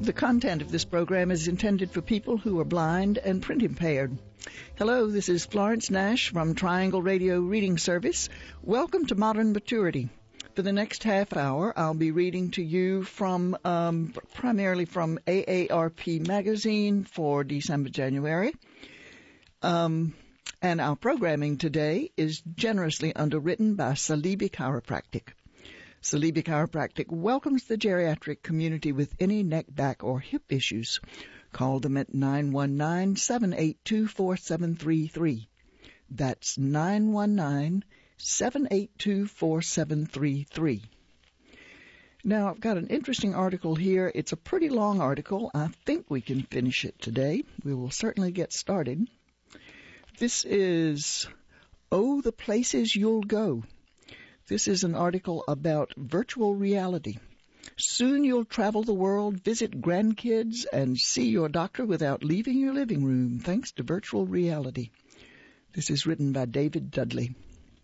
The content of this program is intended for people who are blind and print impaired. Hello, this is Florence Nash from Triangle Radio Reading Service. Welcome to Modern Maturity. For the next half hour, I'll be reading to you from primarily from AARP Magazine for December, January. And our programming today is generously underwritten by Salibi Chiropractic. Salibi Chiropractic welcomes the geriatric community with any neck, back, or hip issues. Call them at 919-782-4733. That's 919-782-4733. Now, I've got an interesting article here. It's a pretty long article. I think we can finish it today. We will certainly get started. This is Oh, the Places You'll Go. This is an article about virtual reality. Soon you'll travel the world, visit grandkids, and see your doctor without leaving your living room, thanks to virtual reality. This is written by David Dudley.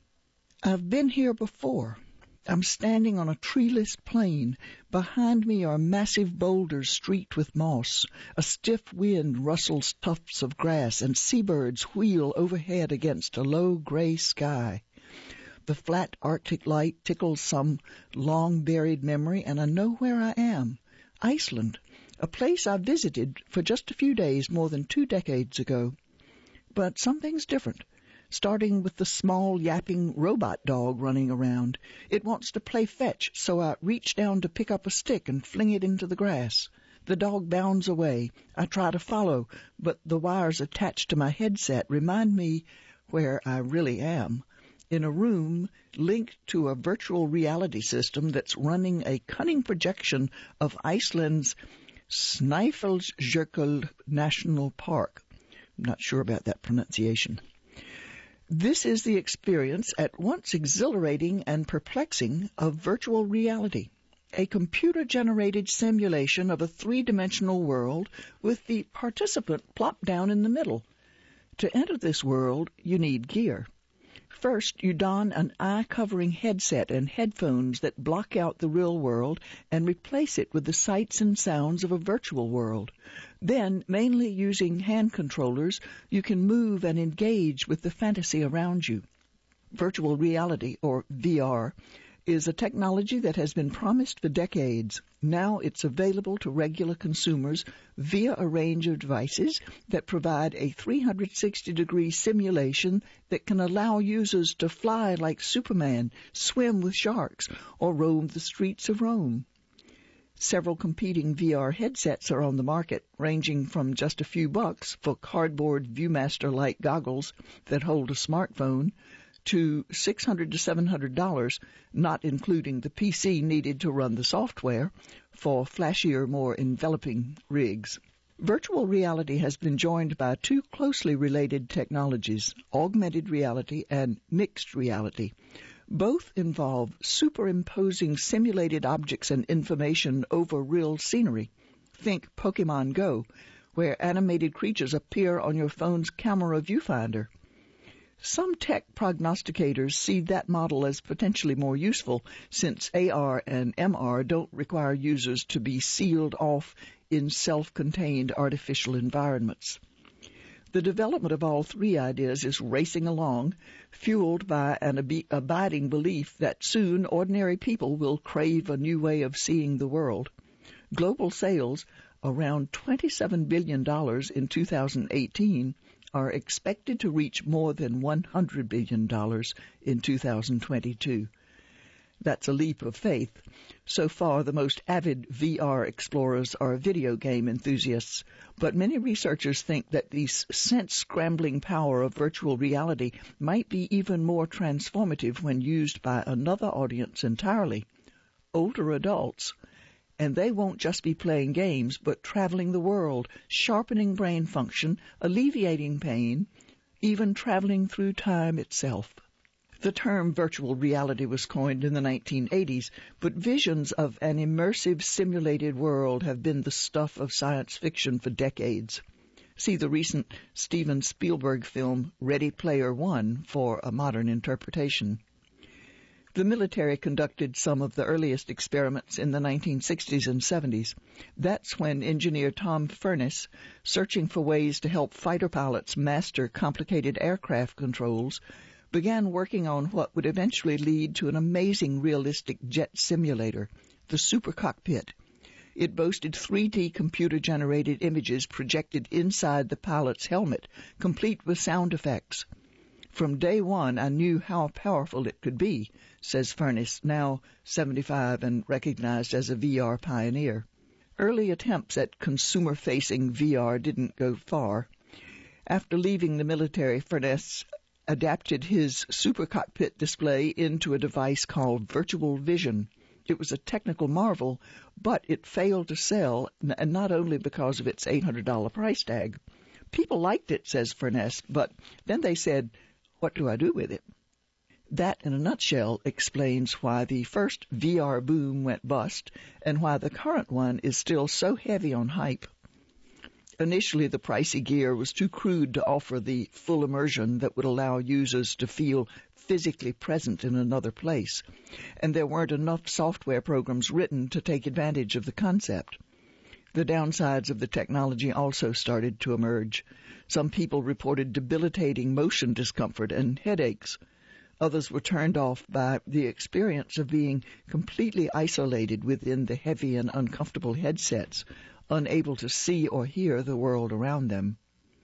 I've been here before. I'm standing on a treeless plain. Behind me are massive boulders streaked with moss. A stiff wind rustles tufts of grass, and seabirds wheel overhead against a low gray sky. The flat Arctic light tickles some long-buried memory, and I know where I am. Iceland, a place I visited for just a few days more than 2 decades ago. But something's different, starting with the small yapping robot dog running around. It wants to play fetch, so I reach down to pick up a stick and fling it into the grass. The dog bounds away. I try to follow, but the wires attached to my headset remind me where I really am. In a room linked to a virtual reality system that's running a cunning projection of Iceland's Snæfellsjökull National Park. I'm not sure about that pronunciation. This is the experience, at once exhilarating and perplexing, of virtual reality. A computer-generated simulation of a 3-dimensional world with the participant plopped down in the middle. To enter this world, you need gear. First, you don an eye-covering headset and headphones that block out the real world and replace it with the sights and sounds of a virtual world. Then, mainly using hand controllers, you can move and engage with the fantasy around you. Virtual reality, or VR, is a technology that has been promised for decades. Now it's available to regular consumers via a range of devices that provide a 360-degree simulation that can allow users to fly like Superman, swim with sharks, or roam the streets of Rome. Several competing VR headsets are on the market, ranging from just a few bucks for cardboard Viewmaster-like goggles that hold a smartphone to $600 to $700, not including the PC needed to run the software, for flashier, more enveloping rigs. Virtual reality has been joined by 2 closely related technologies, augmented reality and mixed reality. Both involve superimposing simulated objects and information over real scenery. Think Pokemon Go, where animated creatures appear on your phone's camera viewfinder. Some tech prognosticators see that model as potentially more useful, since AR and MR don't require users to be sealed off in self-contained artificial environments. The development of all 3 ideas is racing along, fueled by an abiding belief that soon ordinary people will crave a new way of seeing the world. Global sales, around $27 billion in 2018, are expected to reach more than $100 billion in 2022. That's a leap of faith. So far, the most avid VR explorers are video game enthusiasts, but many researchers think that the sense-scrambling power of virtual reality might be even more transformative when used by another audience entirely, older adults. And they won't just be playing games, but traveling the world, sharpening brain function, alleviating pain, even traveling through time itself. The term virtual reality was coined in the 1980s, but visions of an immersive simulated world have been the stuff of science fiction for decades. See the recent Steven Spielberg film Ready Player One for a modern interpretation. The military conducted some of the earliest experiments in the 1960s and 70s. That's when engineer Tom Furness, searching for ways to help fighter pilots master complicated aircraft controls, began working on what would eventually lead to an amazing realistic jet simulator, the Super Cockpit. It boasted 3D computer-generated images projected inside the pilot's helmet, complete with sound effects. From day one, I knew how powerful it could be, says Furness, now 75 and recognized as a VR pioneer. Early attempts at consumer-facing VR didn't go far. After leaving the military, Furness adapted his Super Cockpit display into a device called Virtual Vision. It was a technical marvel, but it failed to sell, and not only because of its $800 price tag. People liked it, says Furness, but then they said, "What do I do with it?" That, in a nutshell, explains why the first VR boom went bust and why the current one is still so heavy on hype. Initially, the pricey gear was too crude to offer the full immersion that would allow users to feel physically present in another place, and there weren't enough software programs written to take advantage of the concept. The downsides of the technology also started to emerge. Some people reported debilitating motion discomfort and headaches. Others were turned off by the experience of being completely isolated within the heavy and uncomfortable headsets, unable to see or hear the world around them.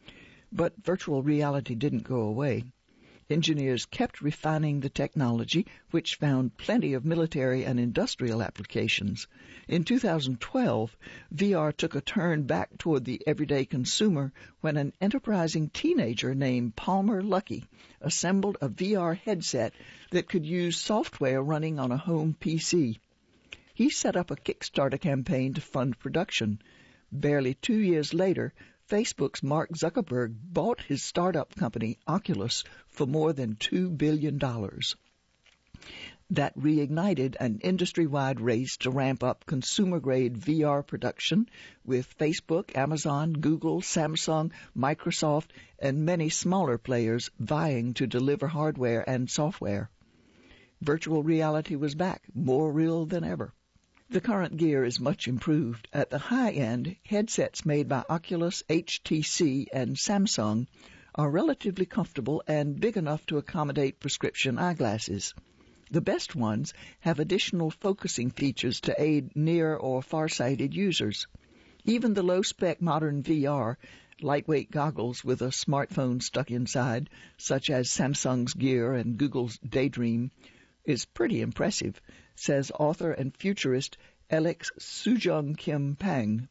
But virtual reality didn't go away. Engineers kept refining the technology, which found plenty of military and industrial applications. In 2012, VR took a turn back toward the everyday consumer when an enterprising teenager named Palmer Luckey assembled a VR headset that could use software running on a home PC. He set up a Kickstarter campaign to fund production. Barely 2 years later, Facebook's Mark Zuckerberg bought his startup company, Oculus, for more than $2 billion. That reignited an industry-wide race to ramp up consumer-grade VR production, with Facebook, Amazon, Google, Samsung, Microsoft, and many smaller players vying to deliver hardware and software. Virtual reality was back, more real than ever. The current gear is much improved. At the high end, headsets made by Oculus, HTC, and Samsung are relatively comfortable and big enough to accommodate prescription eyeglasses. The best ones have additional focusing features to aid near or far-sighted users. Even the low-spec modern VR, lightweight goggles with a smartphone stuck inside, such as Samsung's Gear and Google's Daydream, is pretty impressive, says author and futurist Alex Sujung Kim Pang.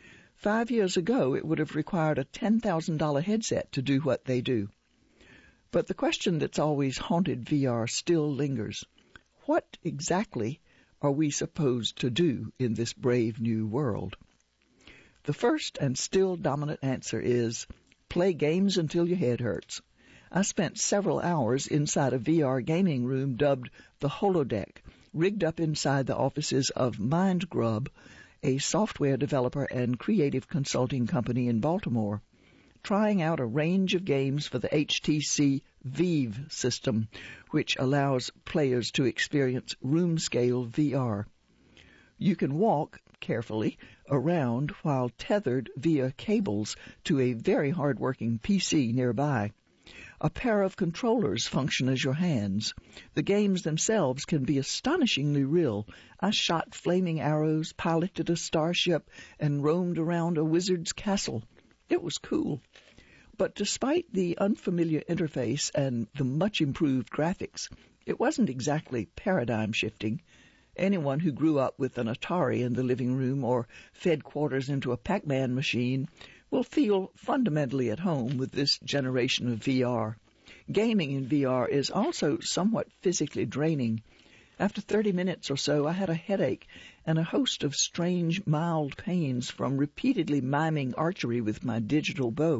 5 years ago, it would have required a $10,000 headset to do what they do. But the question that's always haunted VR still lingers. What exactly are we supposed to do in this brave new world? The first and still dominant answer is play games until your head hurts. I spent several hours inside a VR gaming room dubbed the Holodeck, rigged up inside the offices of MindGrub, a software developer and creative consulting company in Baltimore, trying out a range of games for the HTC Vive system, which allows players to experience room-scale VR. You can walk, carefully, around while tethered via cables to a very hard-working PC nearby. A pair of controllers function as your hands. The games themselves can be astonishingly real. I shot flaming arrows, piloted a starship, and roamed around a wizard's castle. It was cool. But despite the unfamiliar interface and the much improved graphics, it wasn't exactly paradigm-shifting. Anyone who grew up with an Atari in the living room or fed quarters into a Pac-Man machine will feel fundamentally at home with this generation of VR. Gaming in VR is also somewhat physically draining. After 30 minutes or so, I had a headache and a host of strange, mild pains from repeatedly miming archery with my digital bow.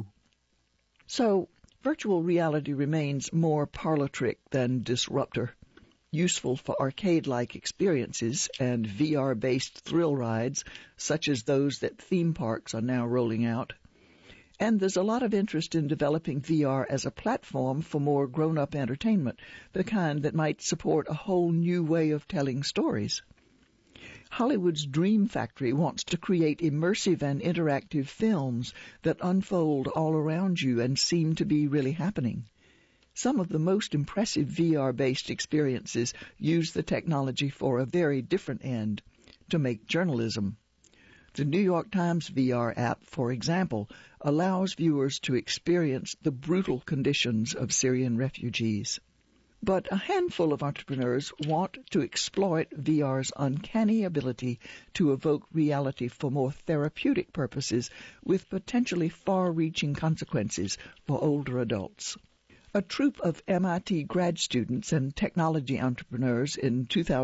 So, virtual reality remains more parlor trick than disruptor, useful for arcade-like experiences and VR-based thrill rides, such as those that theme parks are now rolling out. And there's a lot of interest in developing VR as a platform for more grown-up entertainment, the kind that might support a whole new way of telling stories. Hollywood's Dream Factory wants to create immersive and interactive films that unfold all around you and seem to be really happening. Some of the most impressive VR-based experiences use the technology for a very different end, to make journalism. The New York Times VR app, for example, allows viewers to experience the brutal conditions of Syrian refugees. But a handful of entrepreneurs want to exploit VR's uncanny ability to evoke reality for more therapeutic purposes with potentially far-reaching consequences for older adults. A troupe of MIT grad students and technology entrepreneurs in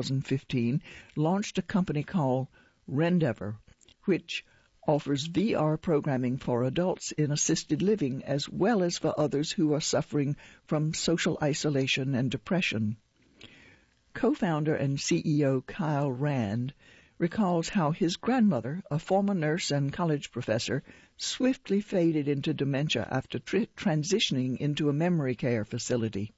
2015 launched a company called Rendeavor, which offers VR programming for adults in assisted living as well as for others who are suffering from social isolation and depression. Co-founder and CEO Kyle Rand recalls how his grandmother, a former nurse and college professor, swiftly faded into dementia after transitioning into a memory care facility.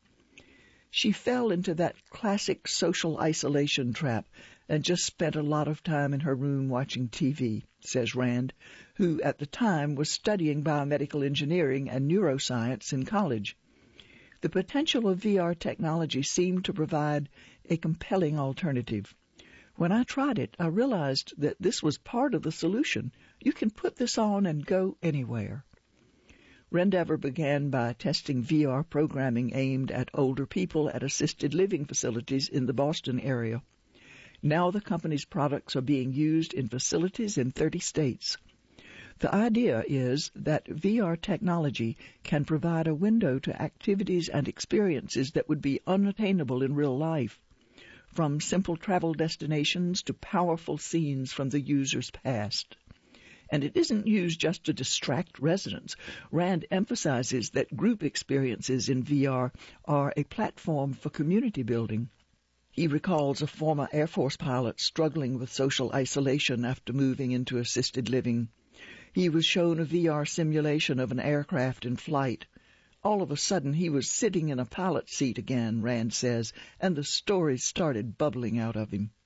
She fell into that classic social isolation trap and just spent a lot of time in her room watching TV, says Rand, who at the time was studying biomedical engineering and neuroscience in college. The potential of VR technology seemed to provide a compelling alternative. When I tried it, I realized that this was part of the solution. You can put this on and go anywhere. Rendeavor began by testing VR programming aimed at older people at assisted living facilities in the Boston area. Now the company's products are being used in facilities in 30 states. The idea is that VR technology can provide a window to activities and experiences that would be unattainable in real life, from simple travel destinations to powerful scenes from the user's past. And it isn't used just to distract residents. Rand emphasizes that group experiences in VR are a platform for community building. He recalls a former Air Force pilot struggling with social isolation after moving into assisted living. He was shown a VR simulation of an aircraft in flight. All of a sudden, he was sitting in a pilot seat again, Rand says, and the stories started bubbling out of him.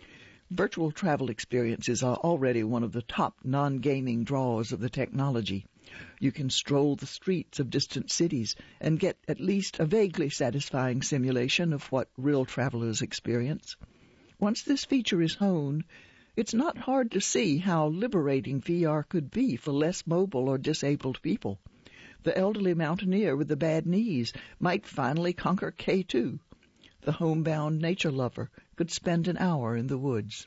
Virtual travel experiences are already one of the top non-gaming draws of the technology. You can stroll the streets of distant cities and get at least a vaguely satisfying simulation of what real travelers experience. Once this feature is honed, it's not hard to see how liberating VR could be for less mobile or disabled people. The elderly mountaineer with the bad knees might finally conquer K2. The homebound nature lover could spend an hour in the woods.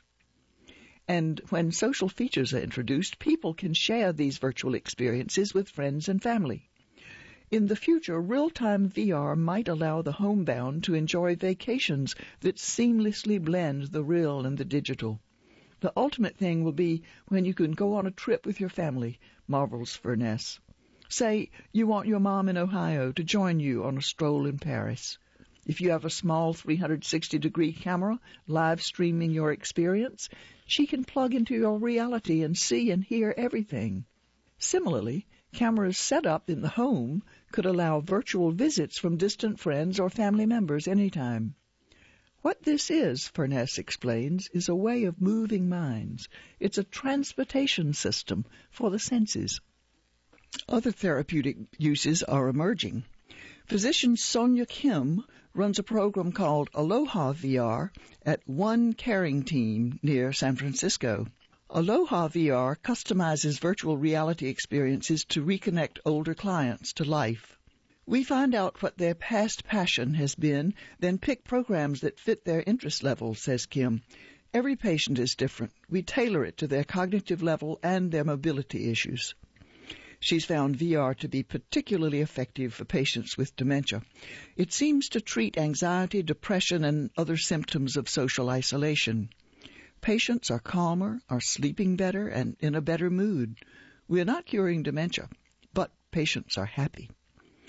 And when social features are introduced, people can share these virtual experiences with friends and family. In the future, real-time VR might allow the homebound to enjoy vacations that seamlessly blend the real and the digital. The ultimate thing will be when you can go on a trip with your family, marvels Furness. Say you want your mom in Ohio to join you on a stroll in Paris. If you have a small 360-degree camera live streaming your experience, she can plug into your reality and see and hear everything. Similarly, cameras set up in the home could allow virtual visits from distant friends or family members anytime. What this is, Furness explains, is a way of moving minds. It's a transportation system for the senses. Other therapeutic uses are emerging. Physician Sonia Kim runs a program called Aloha VR at One Caring Team near San Francisco. Aloha VR customizes virtual reality experiences to reconnect older clients to life. We find out what their past passion has been, then pick programs that fit their interest level, says Kim. Every patient is different. We tailor it to their cognitive level and their mobility issues. She's found VR to be particularly effective for patients with dementia. It seems to treat anxiety, depression, and other symptoms of social isolation. Patients are calmer, are sleeping better, and in a better mood. We're not curing dementia, but patients are happy.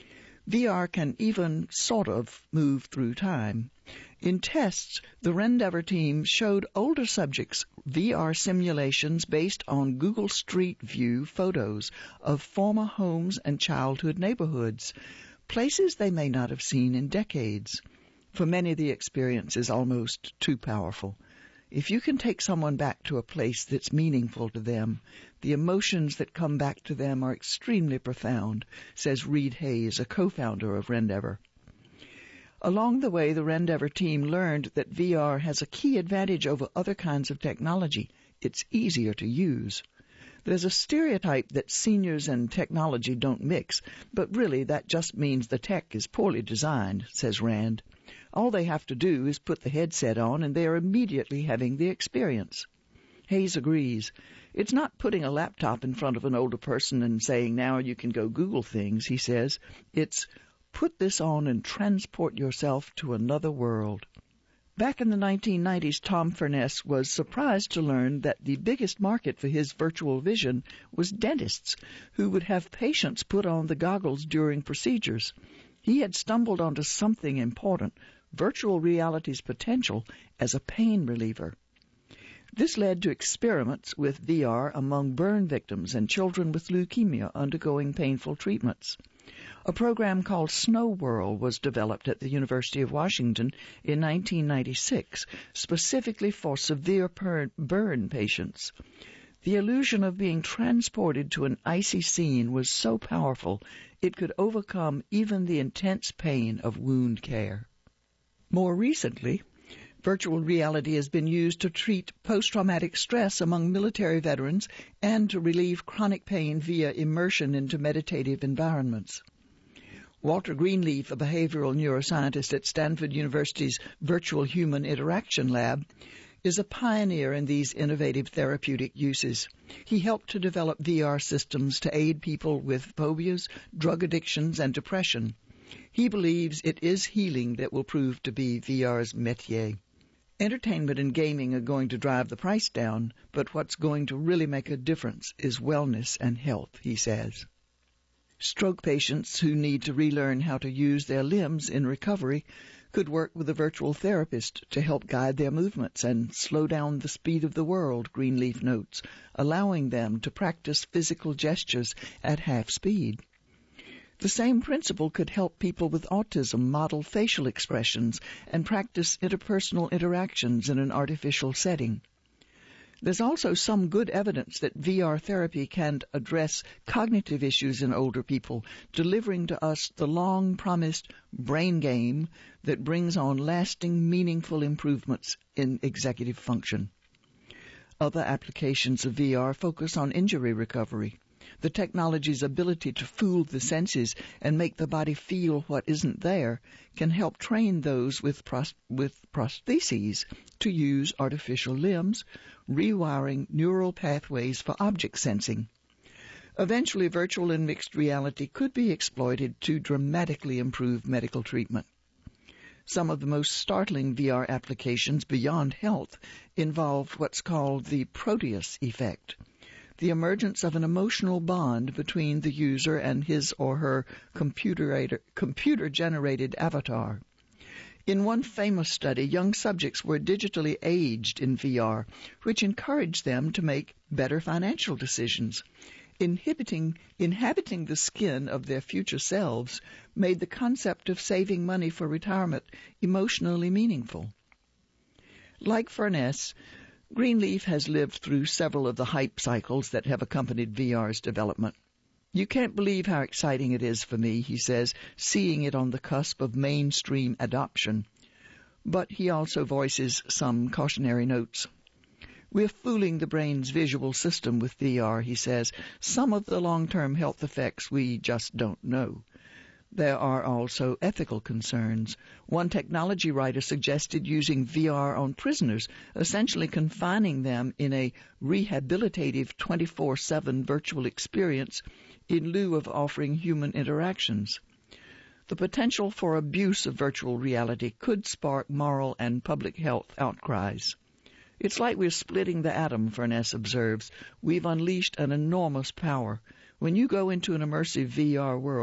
VR can even sort of move through time. In tests, the Rendeavor team showed older subjects VR simulations based on Google Street View photos of former homes and childhood neighborhoods, places they may not have seen in decades. For many, the experience is almost too powerful. If you can take someone back to a place that's meaningful to them, the emotions that come back to them are extremely profound, says Reed Hayes, a co-founder of Rendeavor. Along the way, the Rendeavor team learned that VR has a key advantage over other kinds of technology. It's easier to use. There's a stereotype that seniors and technology don't mix, but really that just means the tech is poorly designed, says Rand. All they have to do is put the headset on and they are immediately having the experience. Hayes agrees. It's not putting a laptop in front of an older person and saying, now you can go Google things, he says. It's put this on and transport yourself to another world. Back in the 1990s, Tom Furness was surprised to learn that the biggest market for his virtual vision was dentists, who would have patients put on the goggles during procedures. He had stumbled onto something important, virtual reality's potential as a pain reliever. This led to experiments with VR among burn victims and children with leukemia undergoing painful treatments. A program called Snow Whirl was developed at the University of Washington in 1996, specifically for severe burn patients. The illusion of being transported to an icy scene was so powerful it could overcome even the intense pain of wound care. More recently, virtual reality has been used to treat post-traumatic stress among military veterans and to relieve chronic pain via immersion into meditative environments. Walter Greenleaf, a behavioral neuroscientist at Stanford University's Virtual Human Interaction Lab, is a pioneer in these innovative therapeutic uses. He helped to develop VR systems to aid people with phobias, drug addictions, and depression. He believes it is healing that will prove to be VR's métier. Entertainment and gaming are going to drive the price down, but what's going to really make a difference is wellness and health, he says. Stroke patients who need to relearn how to use their limbs in recovery could work with a virtual therapist to help guide their movements and slow down the speed of the world, Greenleaf notes, allowing them to practice physical gestures at half speed. The same principle could help people with autism model facial expressions and practice interpersonal interactions in an artificial setting. There's also some good evidence that VR therapy can address cognitive issues in older people, delivering to us the long-promised brain game that brings on lasting, meaningful improvements in executive function. Other applications of VR focus on injury recovery. The technology's ability to fool the senses and make the body feel what isn't there can help train those with prostheses to use artificial limbs, rewiring neural pathways for object sensing. Eventually, virtual and mixed reality could be exploited to dramatically improve medical treatment. Some of the most startling VR applications beyond health involve what's called the Proteus effect, the emergence of an emotional bond between the user and his or her computer-generated avatar. In one famous study, young subjects were digitally aged in VR, which encouraged them to make better financial decisions. Inhabiting the skin of their future selves made the concept of saving money for retirement emotionally meaningful. Like Furness, Greenleaf has lived through several of the hype cycles that have accompanied VR's development. You can't believe how exciting it is for me, he says, seeing it on the cusp of mainstream adoption. But he also voices some cautionary notes. We're fooling the brain's visual system with VR, he says. Some of the long-term health effects we just don't know. There are also ethical concerns. One technology writer suggested using VR on prisoners, essentially confining them in a rehabilitative 24/7 virtual experience in lieu of offering human interactions. The potential for abuse of virtual reality could spark moral and public health outcries. It's like we're splitting the atom, Furness observes. We've unleashed an enormous power. When you go into an immersive VR world,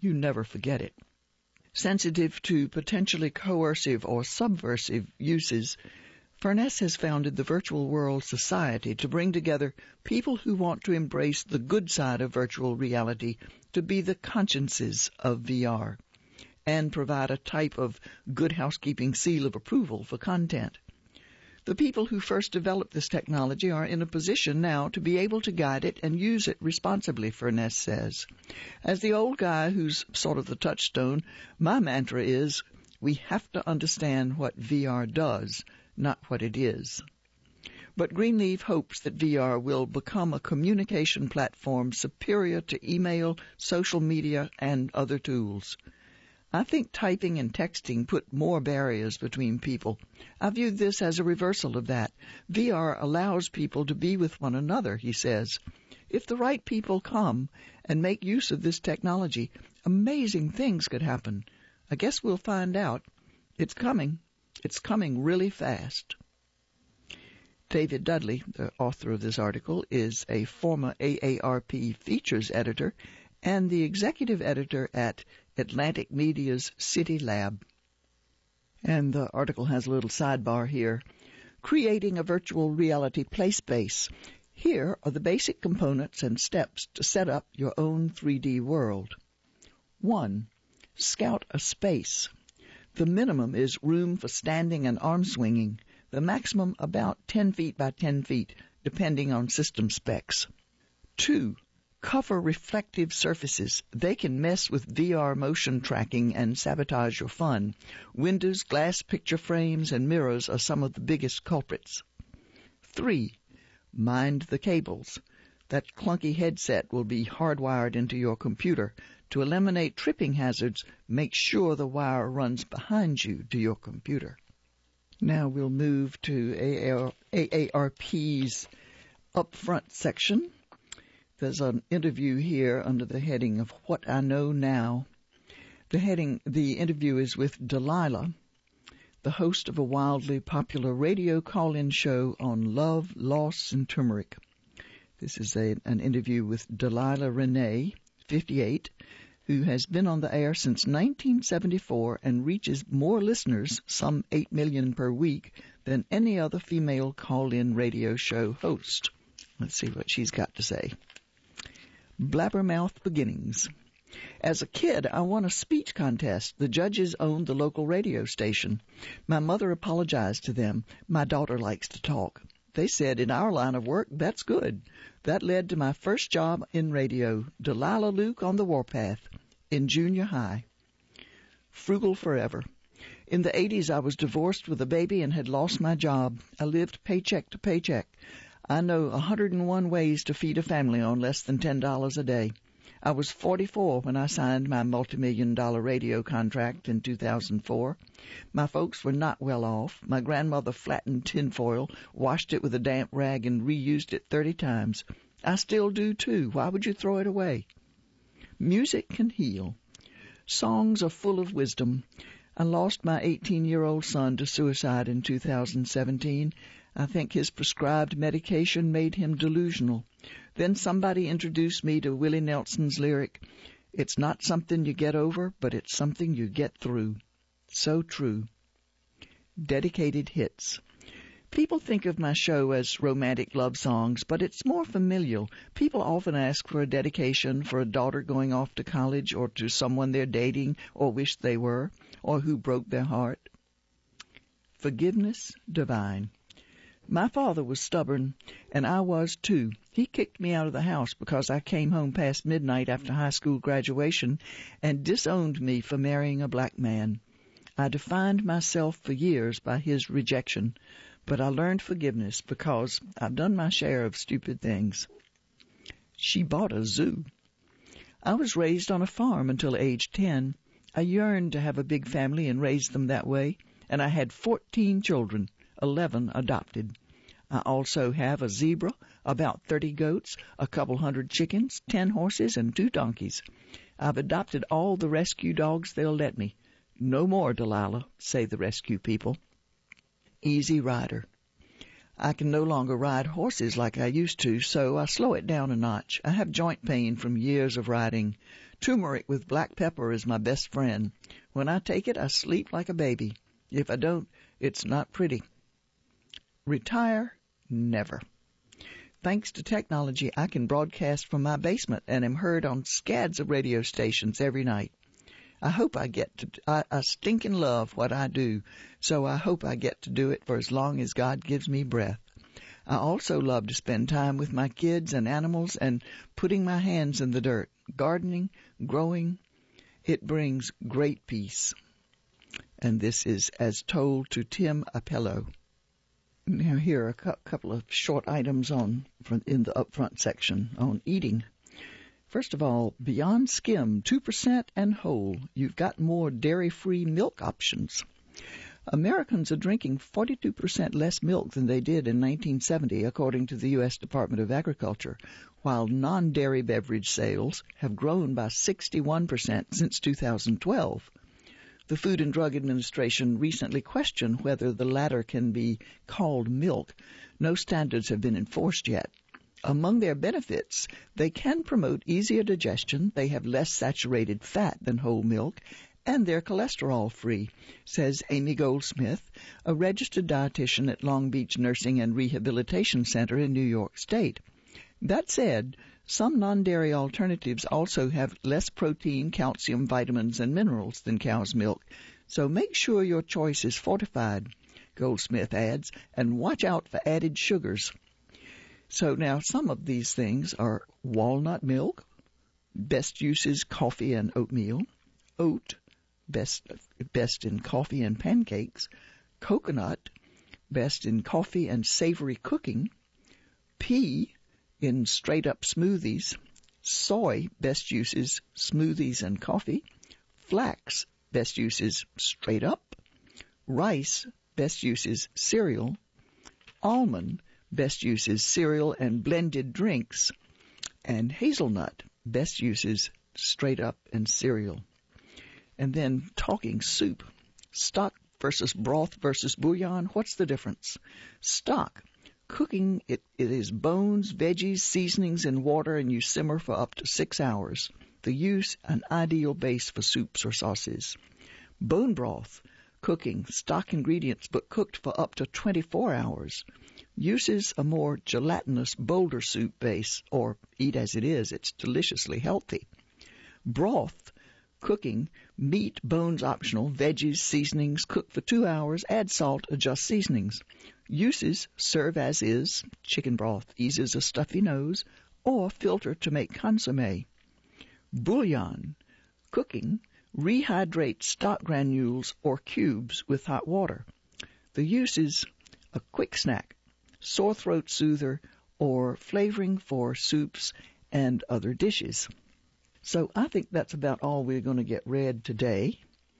you never forget it. Sensitive to potentially coercive or subversive uses, Furness has founded the Virtual World Society to bring together people who want to embrace the good side of virtual reality to be the consciences of VR and provide a type of good housekeeping seal of approval for content. The people who first developed this technology are in a position now to be able to guide it and use it responsibly, Furness says. As the old guy who's sort of the touchstone, my mantra is, we have to understand what VR does, not what it is. But Greenleaf hopes that VR will become a communication platform superior to email, social media, and other tools. I think typing and texting put more barriers between people. I view this as a reversal of that. VR allows people to be with one another, he says. If the right people come and make use of this technology, amazing things could happen. I guess we'll find out. It's coming. It's coming really fast. David Dudley, the author of this article, is a former AARP features editor and the executive editor at Atlantic Media's City Lab. And the article has a little sidebar here. Creating a virtual reality play space. Here are the basic components and steps to set up your own 3D world. 1. Scout a space. The minimum is room for standing and arm swinging. The maximum about 10 feet by 10 feet, depending on system specs. 2. Cover reflective surfaces. They can mess with VR motion tracking and sabotage your fun. Windows, glass picture frames, and mirrors are some of the biggest culprits. 3. Mind the cables. That clunky headset will be hardwired into your computer. To eliminate tripping hazards, make sure the wire runs behind you to your computer. Now we'll move to AARP's upfront section. There's an interview here under the heading of What I Know Now. The interview is with Delilah, the host of a wildly popular radio call-in show on love, loss, and turmeric. This is an interview with Delilah Renee, 58, who has been on the air since 1974 and reaches more listeners, some 8 million per week, than any other female call-in radio show host. Let's see what she's got to say. Blabbermouth beginnings. As a kid, I won a speech contest. The judges owned the local radio station. My mother apologized to them. My daughter likes to talk. They said, in our line of work, that's good. That led to my first job in radio, Delilah Luke on the warpath, in junior high. Frugal forever. In the 80s, I was divorced with a baby and had lost my job. I lived paycheck to paycheck. I know 101 ways to feed a family on less than $10 a day. I was 44 when I signed my multi-million-dollar radio contract in 2004. My folks were not well off. My grandmother flattened tinfoil, washed it with a damp rag, and reused it 30 times. I still do, too. Why would you throw it away? Music can heal. Songs are full of wisdom. I lost my 18-year-old son to suicide in 2017. I think his prescribed medication made him delusional. Then somebody introduced me to Willie Nelson's lyric, "It's not something you get over, but it's something you get through." So true. Dedicated hits. People think of my show as romantic love songs, but it's more familial. People often ask for a dedication for a daughter going off to college or to someone they're dating or wish they were, or who broke their heart. Forgiveness divine. My father was stubborn, and I was too. He kicked me out of the house because I came home past midnight after high school graduation and disowned me for marrying a black man. I defined myself for years by his rejection, but I learned forgiveness because I've done my share of stupid things. She bought a zoo. I was raised on a farm until age 10. I yearned to have a big family and raise them that way, and I had 14 children. 11 adopted. I also have a zebra, about 30 goats, a couple hundred chickens, 10 horses, and 2 donkeys. I've adopted all the rescue dogs they'll let me. No more, Delilah, say the rescue people. Easy rider. I can no longer ride horses like I used to, so I slow it down a notch. I have joint pain from years of riding. Turmeric with black pepper is my best friend. When I take it, I sleep like a baby. If I don't, it's not pretty. Retire? Never. Thanks to technology, I can broadcast from my basement and am heard on scads of radio stations every night. I stinking love what I do, so I hope I get to do it for as long as God gives me breath. I also love to spend time with my kids and animals and putting my hands in the dirt, gardening, growing. It brings great peace. And this is as told to Tim Appello. Now here are a couple of short items in the upfront section on eating. First of all, beyond skim, 2% and whole, you've got more dairy-free milk options. Americans are drinking 42% less milk than they did in 1970, according to the U.S. Department of Agriculture, while non-dairy beverage sales have grown by 61% since 2012. The Food and Drug Administration recently questioned whether the latter can be called milk. No standards have been enforced yet. Among their benefits, they can promote easier digestion, they have less saturated fat than whole milk, and they're cholesterol-free, says Amy Goldsmith, a registered dietitian at Long Beach Nursing and Rehabilitation Center in New York State. That said, some non-dairy alternatives also have less protein, calcium, vitamins, and minerals than cow's milk, so make sure your choice is fortified, Goldsmith adds, and watch out for added sugars. So now some of these things are walnut milk, best uses coffee and oatmeal, oat, best in coffee and pancakes, coconut, best in coffee and savory cooking, pea in straight-up smoothies, soy, best uses smoothies and coffee, flax, best uses straight up, rice, best uses cereal, almond, best uses cereal and blended drinks, and hazelnut, best uses straight up and cereal. And then talking soup, stock versus broth versus bouillon, what's the difference? Stock, cooking, it is bones, veggies, seasonings, and water, and you simmer for up to 6 hours. The use, an ideal base for soups or sauces. Bone broth, cooking, stock ingredients, but cooked for up to 24 hours. Uses, a more gelatinous, bolder soup base, or eat as it is, it's deliciously healthy. Broth, cooking, meat, bones optional, veggies, seasonings, cook for 2 hours, add salt, adjust seasonings. Uses, serve as is, chicken broth, eases a stuffy nose, or filter to make consommé. Bouillon, cooking, rehydrate stock granules or cubes with hot water. The uses, a quick snack, sore throat soother, or flavoring for soups and other dishes. So I think that's about all we're going to get read today.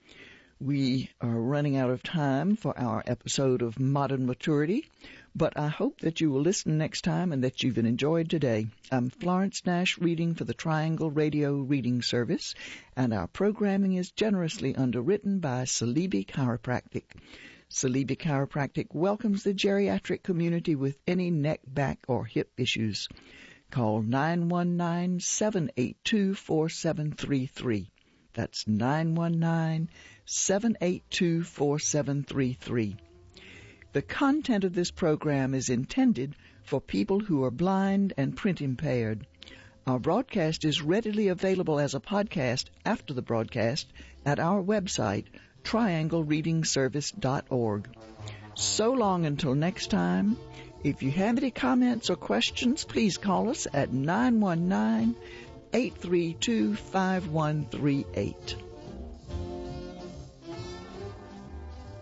We are running out of time for our episode of Modern Maturity, but I hope that you will listen next time and that you've enjoyed today. I'm Florence Nash, reading for the Triangle Radio Reading Service, and our programming is generously underwritten by Salibi Chiropractic. Salibi Chiropractic welcomes the geriatric community with any neck, back, or hip issues. Call 919-782-4733. That's 919-782-4733. The content of this program is intended for people who are blind and print impaired. Our broadcast is readily available as a podcast after the broadcast at our website, trianglereadingservice.org. So long until next time. If you have any comments or questions, please call us at 919-832-5138.